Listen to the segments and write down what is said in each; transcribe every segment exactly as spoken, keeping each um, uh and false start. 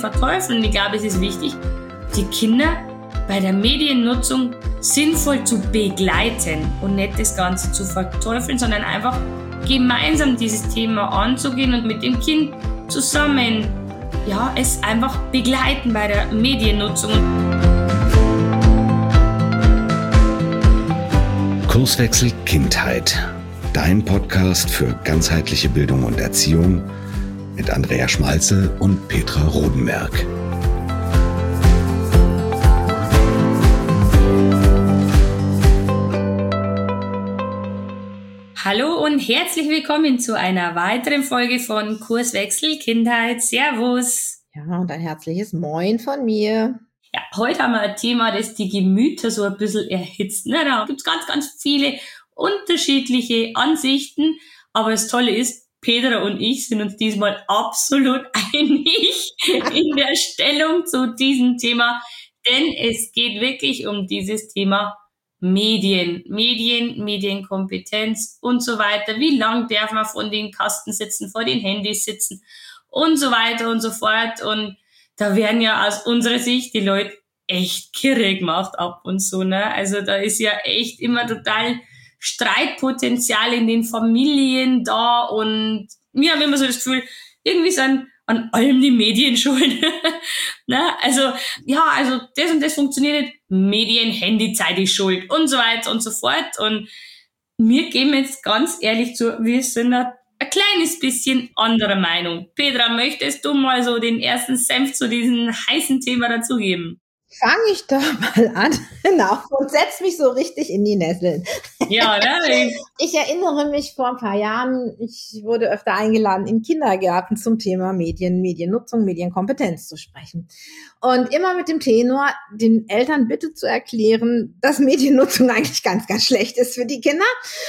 verteufeln. Ich glaube, es ist wichtig, die Kinder bei der Mediennutzung sinnvoll zu begleiten und nicht das Ganze zu verteufeln, sondern einfach gemeinsam dieses Thema anzugehen und mit dem Kind zusammen, ja, es einfach begleiten bei der Mediennutzung. Kurswechsel Kindheit. Dein Podcast für ganzheitliche Bildung und Erziehung mit Andrea Schmalze und Petra Rodenberg. Hallo und herzlich willkommen zu einer weiteren Folge von Kurswechsel Kindheit. Servus. Ja, und ein herzliches Moin von mir. Ja, heute haben wir ein Thema, das die Gemüter so ein bisschen erhitzt. Ne? Da gibt's ganz, ganz viele unterschiedliche Ansichten. Aber das Tolle ist, Petra und ich sind uns diesmal absolut einig in der Stellung zu diesem Thema. Denn es geht wirklich um dieses Thema Medien, Medien, Medienkompetenz und so weiter. Wie lang darf man vor den Kasten sitzen, vor den Handys sitzen und so weiter und so fort. Und da werden ja aus unserer Sicht die Leute echt kirre gemacht ab und zu, ne? Also da ist ja echt immer total Streitpotenzial in den Familien da und wir haben immer so das Gefühl, irgendwie sind an allem die Medien schuld. Ne? Also, ja, also das und das funktioniert nicht. Medien, Handyzeit ist schuld und so weiter und so fort. Und wir geben jetzt ganz ehrlich zu, wir sind da ein kleines bisschen anderer Meinung. Petra, möchtest du mal so den ersten Senf zu diesem heißen Thema dazugeben? Fange ich doch mal an, genau, und setz mich so richtig in die Nesseln. Ja, ne? Ich erinnere mich vor ein paar Jahren, ich wurde öfter eingeladen, in Kindergärten zum Thema Medien, Mediennutzung, Medienkompetenz zu sprechen. Und immer mit dem Tenor, den Eltern bitte zu erklären, dass Mediennutzung eigentlich ganz, ganz schlecht ist für die Kinder.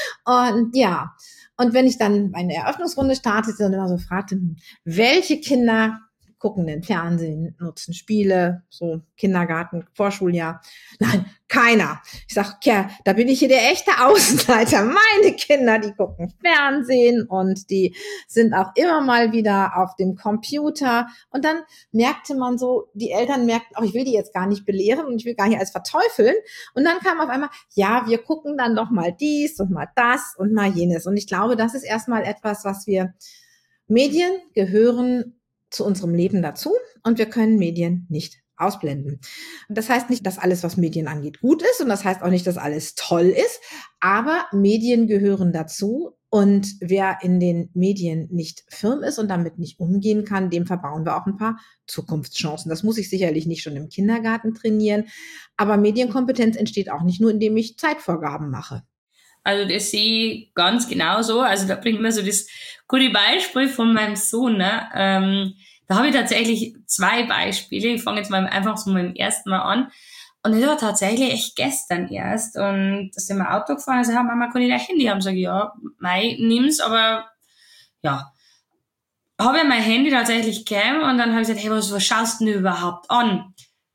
Und ja, und wenn ich dann eine Eröffnungsrunde startete und immer so fragte, welche Kinder gucken den Fernsehen, nutzen Spiele, so Kindergarten, Vorschuljahr. Nein, keiner. Ich sag, ja, da bin ich hier der echte Außenseiter. Meine Kinder, die gucken Fernsehen und die sind auch immer mal wieder auf dem Computer. Und dann merkte man so, die Eltern merkten, auch ich will die jetzt gar nicht belehren und ich will gar nicht alles verteufeln. Und dann kam auf einmal, ja, wir gucken dann doch mal dies und mal das und mal jenes. Und ich glaube, das ist erstmal etwas, was wir, Medien gehören zu unserem Leben dazu und wir können Medien nicht ausblenden. Das heißt nicht, dass alles, was Medien angeht, gut ist und das heißt auch nicht, dass alles toll ist, aber Medien gehören dazu und wer in den Medien nicht firm ist und damit nicht umgehen kann, dem verbauen wir auch ein paar Zukunftschancen. Das muss ich sicherlich nicht schon im Kindergarten trainieren, aber Medienkompetenz entsteht auch nicht nur, indem ich Zeitvorgaben mache. Also das sehe ich ganz genau so. Also da bringt mir so das gute Beispiel von meinem Sohn. Ne? Ähm, da habe ich tatsächlich zwei Beispiele. Ich fange jetzt mal einfach so mit dem ersten Mal an. Und das war tatsächlich echt gestern erst. Und da sind wir Auto gefahren und gesagt, Mama, kann ich dein Handy haben? Sag ich, ja, mei, nimm's, aber ja. Habe ich mein Handy tatsächlich gegeben und dann habe ich gesagt, hey, was, was schaust du denn überhaupt an?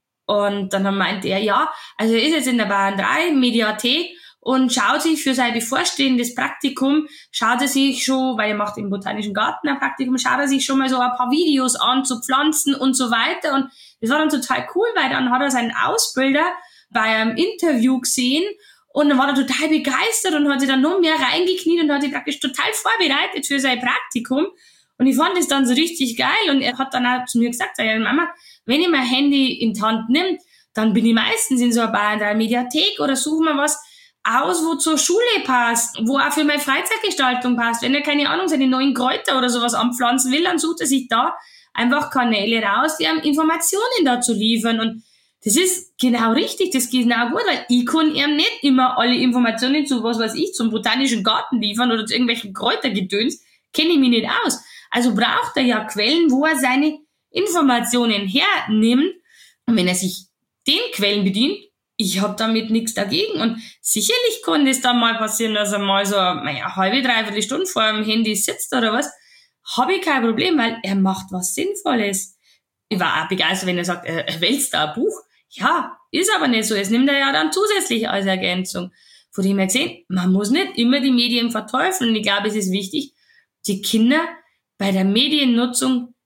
Und dann meinte er, ja, also er ist jetzt in der Bayern drei Mediathek und schaut sich für sein bevorstehendes Praktikum, schaut er sich schon, weil er macht im Botanischen Garten ein Praktikum, schaut er sich schon mal so ein paar Videos an zu Pflanzen und so weiter. Und das war dann total cool, weil dann hat er seinen Ausbilder bei einem Interview gesehen und dann war er total begeistert und hat sich dann noch mehr reingekniet und hat sich praktisch total vorbereitet für sein Praktikum. Und ich fand das dann so richtig geil und er hat dann auch zu mir gesagt, ja, Mama, wenn ich mein Handy in die Hand nehme, dann bin ich meistens in so einer Bayern drei Mediathek oder suche mir was aus, wo zur Schule passt, wo auch für meine Freizeitgestaltung passt. Wenn er, keine Ahnung, seine neuen Kräuter oder sowas anpflanzen will, dann sucht er sich da einfach Kanäle raus, die ihm Informationen dazu liefern. Und das ist genau richtig, das geht genau gut, weil ich kann ihm nicht immer alle Informationen zu, was weiß ich, zum Botanischen Garten liefern oder zu irgendwelchen Kräutergedöns, kenne ich mich nicht aus. Also braucht er ja Quellen, wo er seine Informationen hernimmt. Und wenn er sich den Quellen bedient, ich habe damit nichts dagegen und sicherlich kann das dann mal passieren, dass er mal so eine halbe, dreiviertel Stunde vor dem Handy sitzt oder was, habe ich kein Problem, weil er macht was Sinnvolles. Ich war auch begeistert, wenn er sagt, er wälzt da ein Buch. Ja, ist aber nicht so, es nimmt er ja dann zusätzlich als Ergänzung. Von dem her gesehen, man muss nicht immer die Medien verteufeln. Ich glaube, es ist wichtig, die Kinder bei der Mediennutzung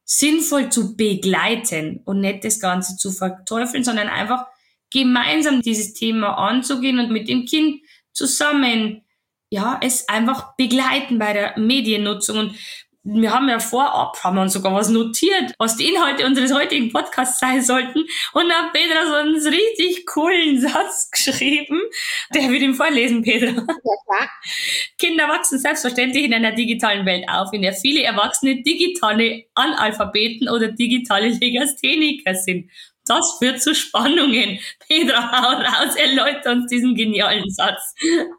sinnvoll zu begleiten und nicht das Ganze zu verteufeln, sondern einfach gemeinsam dieses Thema anzugehen und mit dem Kind zusammen, ja, es einfach begleiten bei der Mediennutzung. Und wir haben ja vorab, haben wir uns sogar was notiert, was die Inhalte unseres heutigen Podcasts sein sollten. Und dann hat Petra so einen richtig coolen Satz geschrieben. Der will ihm vorlesen, Petra. Ja, klar. Kinder wachsen selbstverständlich in einer digitalen Welt auf, in der viele Erwachsene digitale Analphabeten oder digitale Legastheniker sind. Das führt zu Spannungen. Petra, hau raus, erläutert uns diesen genialen Satz.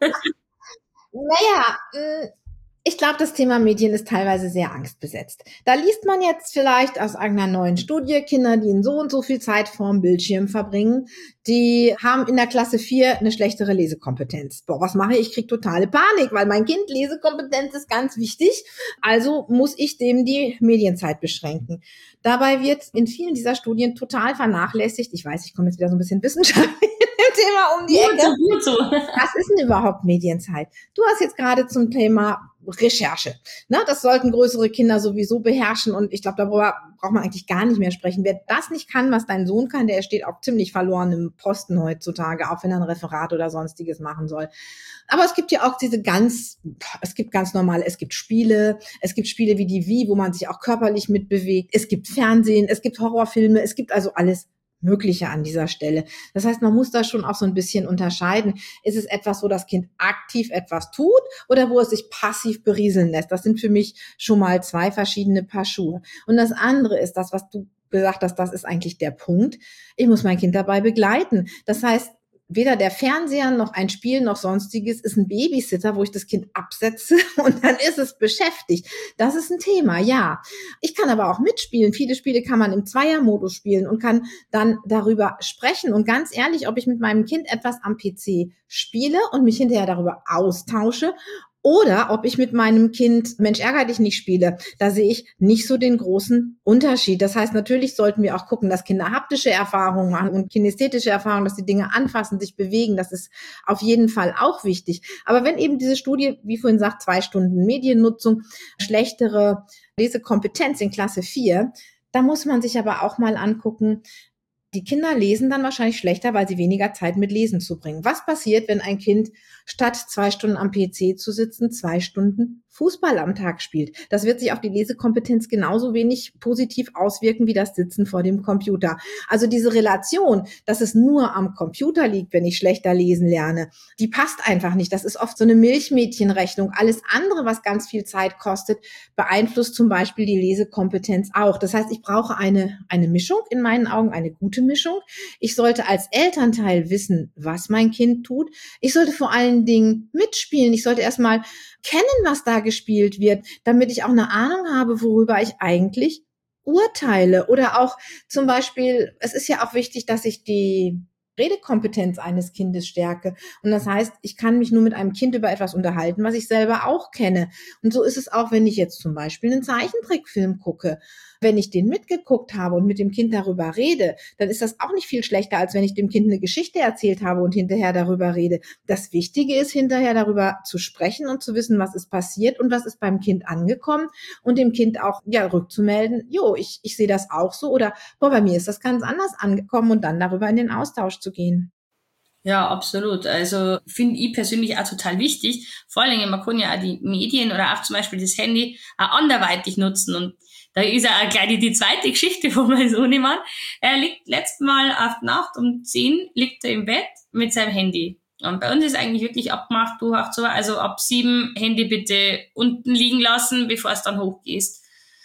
Naja, ich glaube, das Thema Medien ist teilweise sehr angstbesetzt. Da liest man jetzt vielleicht aus einer neuen Studie, Kinder, die in so und so viel Zeit vorm Bildschirm verbringen, die haben in der Klasse vier eine schlechtere Lesekompetenz. Boah, was mache ich? Ich kriege totale Panik, weil mein Kind Lesekompetenz ist ganz wichtig. Also muss ich dem die Medienzeit beschränken. Dabei wird in vielen dieser Studien total vernachlässigt. Ich weiß, ich komme jetzt wieder so ein bisschen wissenschaftlich im Thema um die Ecke. Gut so, gut so. Was ist denn überhaupt Medienzeit? Du hast jetzt gerade zum Thema Recherche. Ne, das sollten größere Kinder sowieso beherrschen und ich glaube, darüber braucht man eigentlich gar nicht mehr sprechen. Wer das nicht kann, was dein Sohn kann, der steht auf ziemlich verlorenem Posten heutzutage, auch wenn er ein Referat oder sonstiges machen soll. Aber es gibt ja auch diese ganz, es gibt ganz normale, es gibt Spiele, es gibt Spiele wie die Wii, wo man sich auch körperlich mitbewegt, es gibt Fernsehen, es gibt Horrorfilme, es gibt also alles Mögliche an dieser Stelle. Das heißt, man muss da schon auch so ein bisschen unterscheiden. Ist es etwas, wo das Kind aktiv etwas tut oder wo es sich passiv berieseln lässt? Das sind für mich schon mal zwei verschiedene Paar Schuhe. Und das andere ist das, was du gesagt hast, das ist eigentlich der Punkt. Ich muss mein Kind dabei begleiten. Das heißt, weder der Fernseher noch ein Spiel noch sonstiges ist ein Babysitter, wo ich das Kind absetze und dann ist es beschäftigt. Das ist ein Thema, ja. Ich kann aber auch mitspielen. Viele Spiele kann man im Zweiermodus spielen und kann dann darüber sprechen. Und ganz ehrlich, ob ich mit meinem Kind etwas am P C spiele und mich hinterher darüber austausche oder ob ich mit meinem Kind Mensch ärger dich nicht spiele, da sehe ich nicht so den großen Unterschied. Das heißt, natürlich sollten wir auch gucken, dass Kinder haptische Erfahrungen machen und kinästhetische Erfahrungen, dass die Dinge anfassen, sich bewegen. Das ist auf jeden Fall auch wichtig. Aber wenn eben diese Studie, wie vorhin sagt, zwei Stunden Mediennutzung, schlechtere Lesekompetenz in Klasse vier, da muss man sich aber auch mal angucken, die Kinder lesen dann wahrscheinlich schlechter, weil sie weniger Zeit mit Lesen zubringen. Was passiert, wenn ein Kind statt zwei Stunden am P C zu sitzen, zwei Stunden Fußball am Tag spielt? Das wird sich auf die Lesekompetenz genauso wenig positiv auswirken wie das Sitzen vor dem Computer. Also diese Relation, dass es nur am Computer liegt, wenn ich schlechter lesen lerne, die passt einfach nicht. Das ist oft so eine Milchmädchenrechnung. Alles andere, was ganz viel Zeit kostet, beeinflusst zum Beispiel die Lesekompetenz auch. Das heißt, ich brauche eine, eine Mischung, in meinen Augen eine gute Mischung. Ich sollte als Elternteil wissen, was mein Kind tut. Ich sollte vor allen Dingen mitspielen. Ich sollte erstmal kennen, was da gespielt wird, damit ich auch eine Ahnung habe, worüber ich eigentlich urteile. Oder auch zum Beispiel, es ist ja auch wichtig, dass ich die Redekompetenz eines Kindes stärke. Und das heißt, ich kann mich nur mit einem Kind über etwas unterhalten, was ich selber auch kenne. Und so ist es auch, wenn ich jetzt zum Beispiel einen Zeichentrickfilm gucke. Wenn ich den mitgeguckt habe und mit dem Kind darüber rede, dann ist das auch nicht viel schlechter, als wenn ich dem Kind eine Geschichte erzählt habe und hinterher darüber rede. Das Wichtige ist, hinterher darüber zu sprechen und zu wissen, was ist passiert und was ist beim Kind angekommen und dem Kind auch ja rückzumelden, jo, ich, ich sehe das auch so oder boah, bei mir ist das ganz anders angekommen und dann darüber in den Austausch zu gehen. Ja, absolut. Also finde ich persönlich auch total wichtig. Vor allen Dingen, man kann ja auch die Medien oder auch zum Beispiel das Handy auch anderweitig nutzen. Und da ist ja auch gleich die, die zweite Geschichte von meinem Sohnemann. Er liegt letztes Mal auf die Nacht um zehn, liegt er im Bett mit seinem Handy. Und bei uns ist eigentlich wirklich abgemacht, du hast so, also ab sieben Handy bitte unten liegen lassen, bevor es dann hochgehst.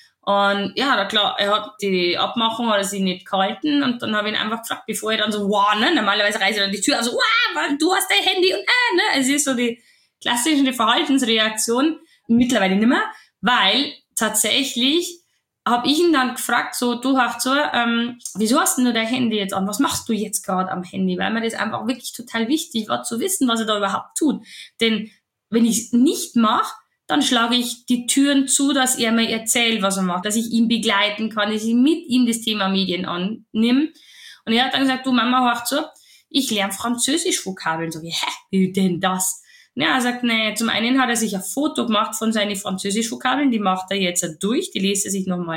Und ja, da klar, er hat die Abmachung hat er sich nicht gehalten und dann habe ich ihn einfach gefragt, bevor er dann so, wow, ne, normalerweise reißt er dann die Tür, also, wow, du hast dein Handy und äh, ne, es ist so die klassische Verhaltensreaktion, mittlerweile nicht mehr, weil tatsächlich habe ich ihn dann gefragt, so, du hast so, ähm, wieso hast du dein Handy jetzt an, was machst du jetzt gerade am Handy, weil mir das einfach wirklich total wichtig war zu wissen, was er da überhaupt tut, denn wenn ich es nicht mache, dann schlage ich die Türen zu, dass er mir erzählt, was er macht, dass ich ihn begleiten kann, dass ich mit ihm das Thema Medien annehme. Und er hat dann gesagt, du Mama, hör zu, ich lerne Französisch-Vokabeln. So wie, hä, wie denn das? Ja, er sagt, nee, zum einen hat er sich ein Foto gemacht von seinen Französisch-Vokabeln, die macht er jetzt durch, die lese er sich nochmal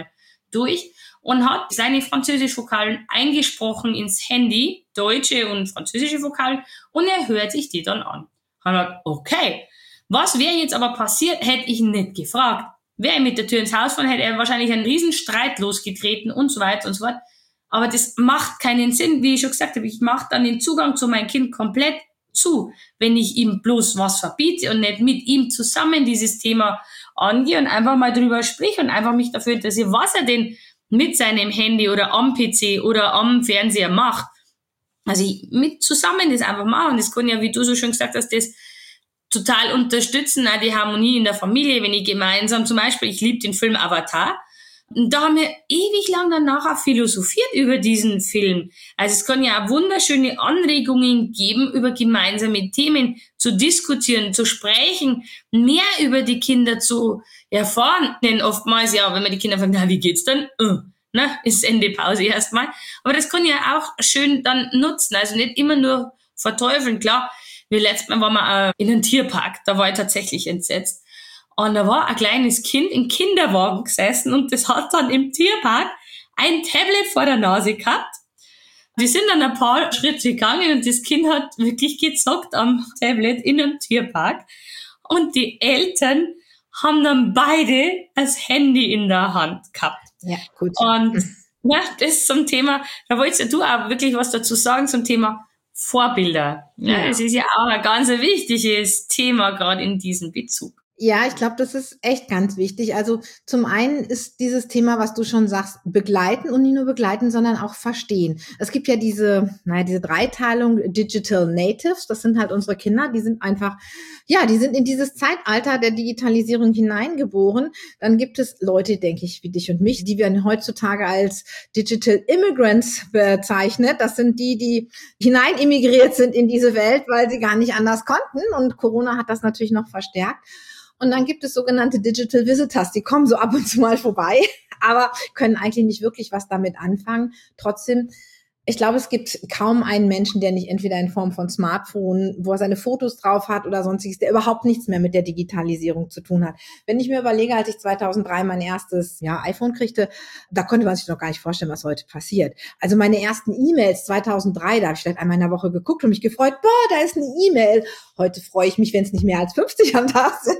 durch und hat seine Französisch-Vokalen eingesprochen ins Handy, deutsche und französische Vokalen, und er hört sich die dann an. Und hat, okay, was wäre jetzt aber passiert, hätte ich ihn nicht gefragt. Wäre er mit der Tür ins Haus fahren, hätte er wahrscheinlich einen riesen Streit losgetreten und so weiter und so fort. Aber das macht keinen Sinn, wie ich schon gesagt habe. Ich mache dann den Zugang zu meinem Kind komplett zu, wenn ich ihm bloß was verbiete und nicht mit ihm zusammen dieses Thema angehe und einfach mal drüber spreche und einfach mich dafür interessiere, was er denn mit seinem Handy oder am P C oder am Fernseher macht. Also ich mit zusammen das einfach machen. Das kann ja, wie du so schön gesagt hast, das total unterstützen, auch die Harmonie in der Familie, wenn ich gemeinsam, zum Beispiel, ich liebe den Film Avatar, und da haben wir ewig lang danach auch philosophiert über diesen Film. Also es kann ja auch wunderschöne Anregungen geben, über gemeinsame Themen zu diskutieren, zu sprechen, mehr über die Kinder zu erfahren. Denn oftmals, ja, wenn man die Kinder fragt, na, wie geht's dann? Uh, ne, ist Ende Pause erstmal. Aber das kann ja auch schön dann nutzen. Also nicht immer nur verteufeln. Klar, wie letztes Mal waren wir in einem Tierpark, da war ich tatsächlich entsetzt. Und da war ein kleines Kind im Kinderwagen gesessen und das hat dann im Tierpark ein Tablet vor der Nase gehabt. Wir sind dann ein paar Schritte gegangen und das Kind hat wirklich gezockt am Tablet in einem Tierpark. Und die Eltern haben dann beide das Handy in der Hand gehabt. Ja, gut. Und ja, das zum Thema, da wolltest du auch wirklich was dazu sagen zum Thema Vorbilder. Ja, ja. Das ist ja auch ein ganz wichtiges Thema, gerade in diesem Bezug. Ja, ich glaube, das ist echt ganz wichtig. Also zum einen ist dieses Thema, was du schon sagst, begleiten und nicht nur begleiten, sondern auch verstehen. Es gibt ja diese, naja, diese Dreiteilung Digital Natives. Das sind halt unsere Kinder. Die sind einfach, ja, die sind in dieses Zeitalter der Digitalisierung hineingeboren. Dann gibt es Leute, denke ich, wie dich und mich, die werden heutzutage als Digital Immigrants bezeichnet. Das sind die, die hinein immigriert sind in diese Welt, weil sie gar nicht anders konnten. Und Corona hat das natürlich noch verstärkt. Und dann gibt es sogenannte Digital Visitors, die kommen so ab und zu mal vorbei, aber können eigentlich nicht wirklich was damit anfangen. Trotzdem, ich glaube, es gibt kaum einen Menschen, der nicht entweder in Form von Smartphone, wo er seine Fotos drauf hat oder sonstiges, der überhaupt nichts mehr mit der Digitalisierung zu tun hat. Wenn ich mir überlege, als ich zweitausenddrei mein erstes ja, iPhone kriegte, da konnte man sich noch gar nicht vorstellen, was heute passiert. Also meine ersten E-Mails zweitausenddrei, da habe ich vielleicht einmal in der Woche geguckt und mich gefreut, boah, da ist eine E-Mail. Heute freue ich mich, wenn es nicht mehr als fünfzig am Tag sind.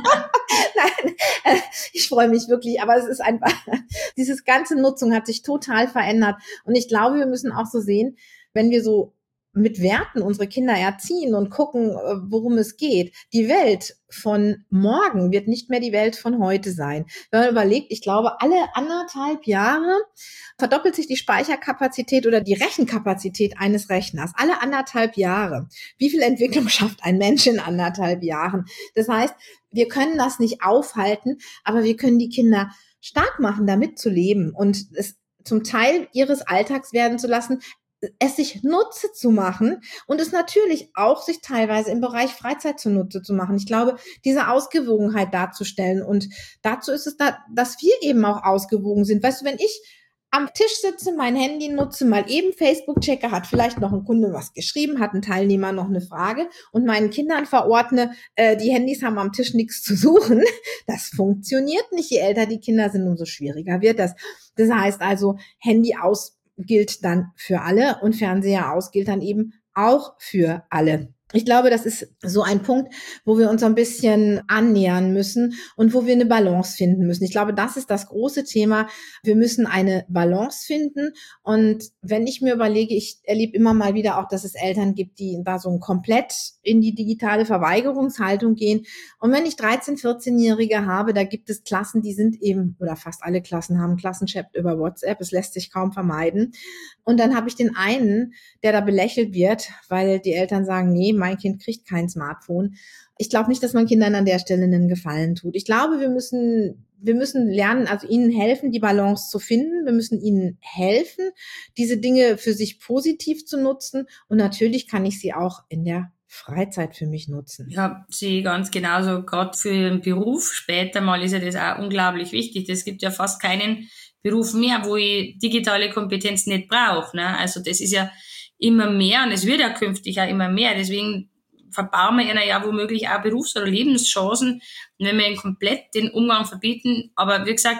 Nein, ich freue mich wirklich, aber es ist einfach, diese ganze Nutzung hat sich total verändert und ich glaube, wir müssen auch so sehen, wenn wir so mit Werten unsere Kinder erziehen und gucken, worum es geht. Die Welt von morgen wird nicht mehr die Welt von heute sein. Wenn man überlegt, ich glaube, alle anderthalb Jahre verdoppelt sich die Speicherkapazität oder die Rechenkapazität eines Rechners. Alle anderthalb Jahre. Wie viel Entwicklung schafft ein Mensch in anderthalb Jahren? Das heißt, wir können das nicht aufhalten, aber wir können die Kinder stark machen, damit zu leben und es zum Teil ihres Alltags werden zu lassen, es sich Nutze zu machen und es natürlich auch sich teilweise im Bereich Freizeit zunutze zu machen. Ich glaube, diese Ausgewogenheit darzustellen und dazu ist es da, dass wir eben auch ausgewogen sind. Weißt du, wenn ich am Tisch sitze, mein Handy nutze, mal eben Facebook checke, hat vielleicht noch ein Kunde was geschrieben, hat ein Teilnehmer noch eine Frage und meinen Kindern verordne, äh, die Handys haben am Tisch nichts zu suchen. Das funktioniert nicht. Je älter die Kinder sind, umso schwieriger wird das. Das heißt also, Handy aus gilt dann für alle und Fernseher aus gilt dann eben auch für alle. Ich glaube, das ist so ein Punkt, wo wir uns ein bisschen annähern müssen und wo wir eine Balance finden müssen. Ich glaube, das ist das große Thema. Wir müssen eine Balance finden. Und wenn ich mir überlege, ich erlebe immer mal wieder auch, dass es Eltern gibt, die da so ein komplett in die digitale Verweigerungshaltung gehen. Und wenn ich dreizehn-, vierzehnjährige habe, da gibt es Klassen, die sind eben, oder fast alle Klassen haben Klassenchat über WhatsApp. Es lässt sich kaum vermeiden. Und dann habe ich den einen, der da belächelt wird, weil die Eltern sagen, nee, mein Kind kriegt kein Smartphone. Ich glaube nicht, dass man Kindern an der Stelle einen Gefallen tut. Ich glaube, wir müssen, wir müssen lernen, also ihnen helfen, die Balance zu finden. Wir müssen ihnen helfen, diese Dinge für sich positiv zu nutzen. Und natürlich kann ich sie auch in der Freizeit für mich nutzen. Ja, sehe ich ganz genauso. Gerade für den Beruf später mal ist ja das auch unglaublich wichtig. Es gibt ja fast keinen Beruf mehr, wo ich digitale Kompetenz nicht brauche. Ne? Also das ist ja immer mehr und es wird ja künftig auch immer mehr. Deswegen verbauen wir ihnen ja womöglich auch Berufs- oder Lebenschancen, wenn wir ihnen komplett den Umgang verbieten. Aber wie gesagt,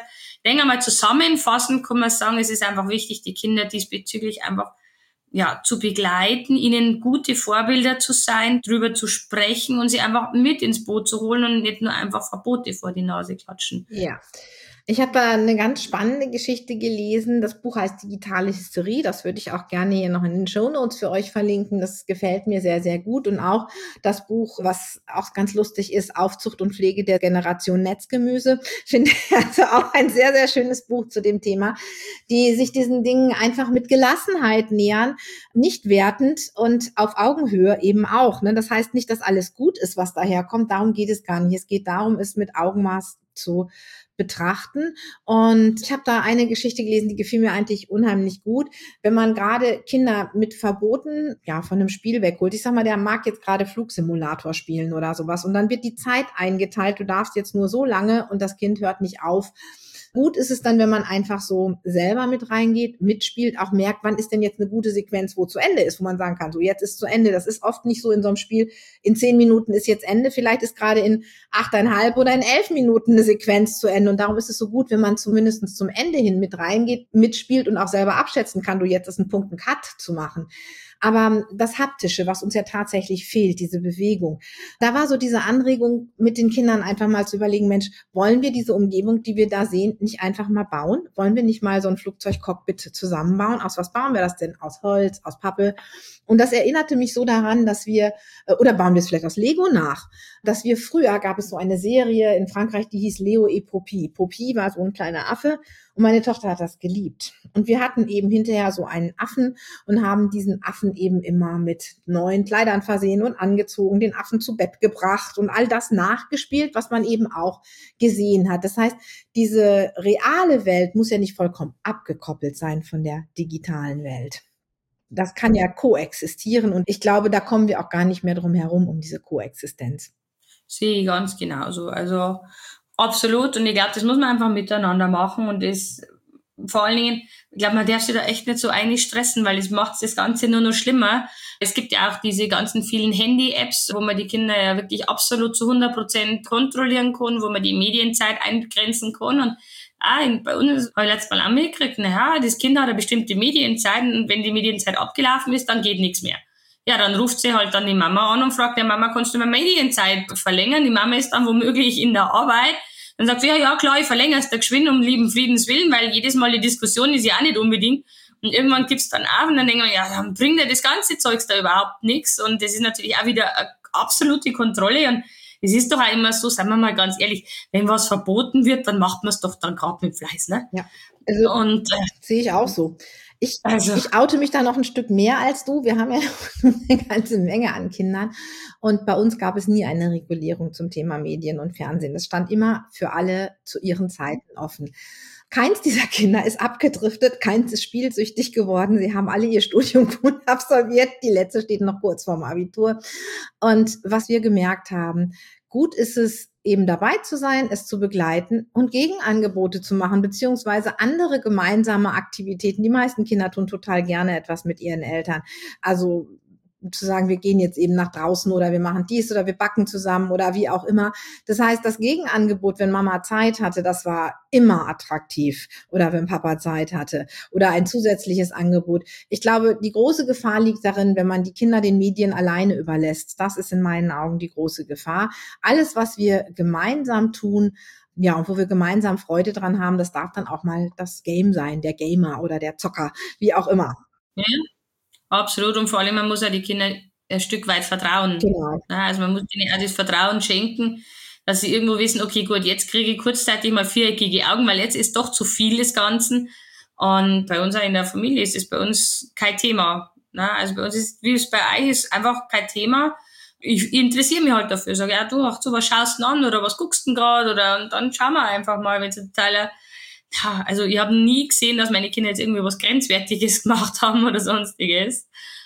denke mal, zusammenfassend kann man sagen, es ist einfach wichtig, die Kinder diesbezüglich einfach ja, zu begleiten, ihnen gute Vorbilder zu sein, drüber zu sprechen und sie einfach mit ins Boot zu holen und nicht nur einfach Verbote vor die Nase klatschen. Ja. Ich habe da eine ganz spannende Geschichte gelesen. Das Buch heißt Digitale Hysterie. Das würde ich auch gerne hier noch in den Shownotes für euch verlinken. Das gefällt mir sehr, sehr gut. Und auch das Buch, was auch ganz lustig ist, Aufzucht und Pflege der Generation Netzgemüse. Finde ich also auch ein sehr, sehr schönes Buch zu dem Thema, die sich diesen Dingen einfach mit Gelassenheit nähern, nicht wertend und auf Augenhöhe eben auch. Ne? Das heißt nicht, dass alles gut ist, was daherkommt. Darum geht es gar nicht. Es geht darum, es mit Augenmaß zu betrachten. Und ich habe da eine Geschichte gelesen, die gefiel mir eigentlich unheimlich gut. Wenn man gerade Kinder mit Verboten ja von einem Spiel wegholt, ich sag mal, der mag jetzt gerade Flugsimulator spielen oder sowas und dann wird die Zeit eingeteilt, du darfst jetzt nur so lange und das Kind hört nicht auf. Gut ist es dann, wenn man einfach so selber mit reingeht, mitspielt, auch merkt, wann ist denn jetzt eine gute Sequenz, wo zu Ende ist, wo man sagen kann, so jetzt ist zu Ende. Das ist oft nicht so in so einem Spiel, in zehn Minuten ist jetzt Ende, vielleicht ist gerade in achteinhalb oder in elf Minuten eine Sequenz zu Ende. Und darum ist es so gut, wenn man zumindest zum Ende hin mit reingeht, mitspielt und auch selber abschätzen kann, du jetzt ist ein Punkt, einen Cut zu machen. Aber das Haptische, was uns ja tatsächlich fehlt, diese Bewegung, da war so diese Anregung, mit den Kindern einfach mal zu überlegen, Mensch, wollen wir diese Umgebung, die wir da sehen, nicht einfach mal bauen? Wollen wir nicht mal so ein Flugzeugcockpit zusammenbauen? Aus was bauen wir das denn? Aus Holz, aus Pappe? Und das erinnerte mich so daran, dass wir, oder bauen wir es vielleicht aus Lego nach, dass wir früher, gab es so eine Serie in Frankreich, die hieß Leo et Poppy. Poppy war so ein kleiner Affe und meine Tochter hat das geliebt. Und wir hatten eben hinterher so einen Affen und haben diesen Affen eben immer mit neuen Kleidern versehen und angezogen, den Affen zu Bett gebracht und all das nachgespielt, was man eben auch gesehen hat. Das heißt, diese reale Welt muss ja nicht vollkommen abgekoppelt sein von der digitalen Welt. Das kann ja koexistieren und ich glaube, da kommen wir auch gar nicht mehr drum herum, um diese Koexistenz. Sehe ich ganz genauso. Also absolut. Und ich glaube, das muss man einfach miteinander machen und das vor allen Dingen, ich glaube, man darf sich da echt nicht so einig stressen, weil es macht das Ganze nur noch schlimmer. Es gibt ja auch diese ganzen vielen Handy-Apps, wo man die Kinder ja wirklich absolut zu hundert Prozent kontrollieren kann, wo man die Medienzeit eingrenzen kann. Und ah, bei uns habe ich letztes Mal auch mitgekriegt, naja, das Kind hat eine bestimmte Medienzeit und wenn die Medienzeit abgelaufen ist, dann geht nichts mehr. Ja, dann ruft sie halt dann die Mama an und fragt, ja Mama, kannst du mir Medienzeit verlängern? Die Mama ist dann womöglich in der Arbeit. Dann sagt sie, ja, ja klar, ich verlängere es da geschwind um lieben Friedens Willen, weil jedes Mal die Diskussion ist ja auch nicht unbedingt. Und irgendwann gibt's dann auch und dann denken wir, ja, dann bringt ja das ganze Zeugs da überhaupt nichts. Und das ist natürlich auch wieder eine absolute Kontrolle. Und es ist doch auch immer so, sagen wir mal ganz ehrlich, wenn was verboten wird, dann macht man es doch dann gerade mit Fleiß, ne? Ja, also und äh, sehe ich auch so. Ich, also. ich oute mich da noch ein Stück mehr als du. Wir haben ja eine ganze Menge an Kindern. Und bei uns gab es nie eine Regulierung zum Thema Medien und Fernsehen. Das stand immer für alle zu ihren Zeiten offen. Keins dieser Kinder ist abgedriftet, keins ist spielsüchtig geworden. Sie haben alle ihr Studium gut absolviert. Die letzte steht noch kurz vorm Abitur. Und was wir gemerkt haben, gut ist es, eben dabei zu sein, es zu begleiten und Gegenangebote zu machen, beziehungsweise andere gemeinsame Aktivitäten. Die meisten Kinder tun total gerne etwas mit ihren Eltern. Also zu sagen, wir gehen jetzt eben nach draußen oder wir machen dies oder wir backen zusammen oder wie auch immer. Das heißt, das Gegenangebot, wenn Mama Zeit hatte, das war immer attraktiv oder wenn Papa Zeit hatte oder ein zusätzliches Angebot. Ich glaube, die große Gefahr liegt darin, wenn man die Kinder den Medien alleine überlässt. Das ist in meinen Augen die große Gefahr. Alles, was wir gemeinsam tun, ja, und wo wir gemeinsam Freude dran haben, das darf dann auch mal das Game sein, der Gamer oder der Zocker, wie auch immer. Ja. Absolut, und vor allem, man muss ja die Kinder ein Stück weit vertrauen. Genau. Also man muss ihnen auch das Vertrauen schenken, dass sie irgendwo wissen, okay, gut, jetzt kriege ich kurzzeitig mal viereckige Augen, weil jetzt ist doch zu viel des Ganzen. Und bei uns auch in der Familie ist es bei uns kein Thema. Also bei uns ist, wie es bei euch ist, einfach kein Thema. Ich, ich interessiere mich halt dafür, sage, ja, du, ach so, was schaust du denn an oder was guckst du denn gerade? Oder und dann schauen wir einfach mal, wenn sie total. Ja, also ich habe nie gesehen, dass meine Kinder jetzt irgendwie was Grenzwertiges gemacht haben oder sonstiges.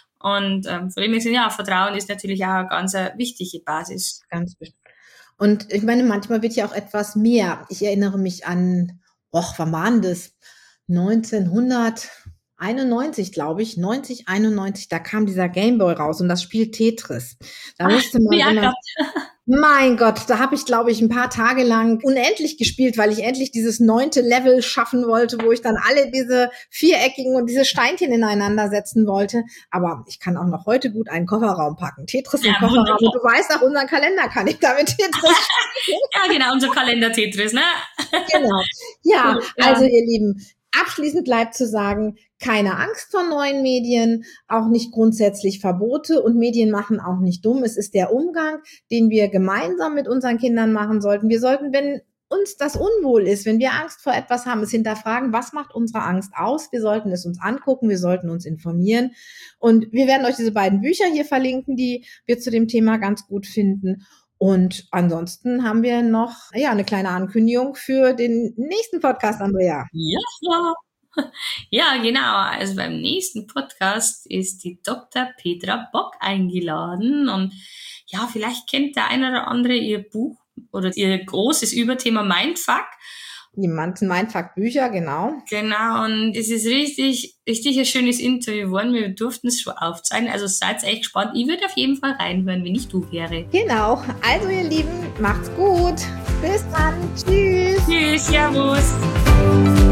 Und ähm, von dem her gesehen, ja, Vertrauen ist natürlich auch eine ganz eine wichtige Basis. Ganz bestimmt. Und ich meine, manchmal wird ja auch etwas mehr. Ich erinnere mich an, och, wann war denn das? neunzehnhunderteinundneunzig, glaube ich, neunzig, einundneunzig, da kam dieser Gameboy raus und das Spiel Tetris. Da musste man ja, immer, Mein Gott, da habe ich, glaube ich, ein paar Tage lang unendlich gespielt, weil ich endlich dieses neunte Level schaffen wollte, wo ich dann alle diese viereckigen und diese Steinchen ineinander setzen wollte. Aber ich kann auch noch heute gut einen Kofferraum packen. Tetris im ja, Kofferraum. Wunderbar. Und du weißt, auch unseren Kalender kann ich damit Tetris Ja, genau, unser Kalender-Tetris, ne? Genau. Ja, also ihr Lieben, abschließend bleibt zu sagen, keine Angst vor neuen Medien, auch nicht grundsätzlich Verbote, und Medien machen auch nicht dumm. Es ist der Umgang, den wir gemeinsam mit unseren Kindern machen sollten. Wir sollten, wenn uns das unwohl ist, wenn wir Angst vor etwas haben, es hinterfragen, was macht unsere Angst aus? Wir sollten es uns angucken, wir sollten uns informieren. Und wir werden euch diese beiden Bücher hier verlinken, die wir zu dem Thema ganz gut finden. Und ansonsten haben wir noch ja eine kleine Ankündigung für den nächsten Podcast, Andrea. Ja, ja. Ja, genau. Also beim nächsten Podcast ist die Doktor Petra Bock eingeladen. Und ja, vielleicht kennt der eine oder andere ihr Buch oder ihr großes Überthema Mindfuck. Die manchen Mindfuck-Bücher, genau. Genau, und es ist richtig, richtig ein schönes Interview geworden. Wir durften es schon aufzeichnen, also seid echt gespannt. Ich würde auf jeden Fall reinhören, wenn ich du wäre. Genau, also ihr Lieben, macht's gut. Bis dann. Tschüss. Tschüss, servus.